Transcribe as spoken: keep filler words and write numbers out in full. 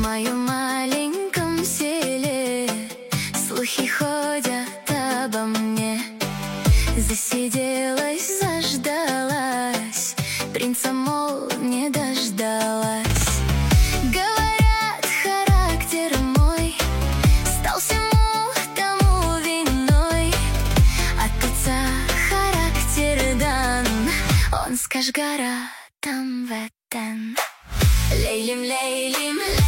моем маленьком селе слухи ходят обо мне. Засиделась, заждалась, принца, мол, не дождалась. Говорят, характер мой стал всему тому виной. От отца характер дан, он с Кашгара там в Этен. Лейлим, лейлим,